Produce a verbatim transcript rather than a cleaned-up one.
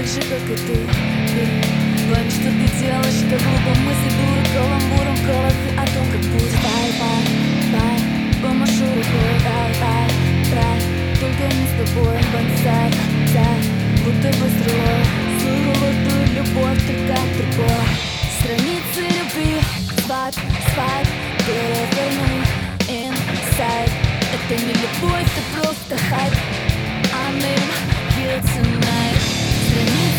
же, как и ты, ты. Пойми, что ты делаешь, это глупо. Мысли дуры каламбуром в голове о том, как будет. Бай, бай, бай, помашу рукой. Дай, дай, дай, только не с тобой. Бонсай, дай, будто бы стрелой. Свою голодную любовь, только другой. Страницы любви, свайп, свайп, переверни, инсайд. Это не любовь, это просто хайп. I'm in here tonight. Страницы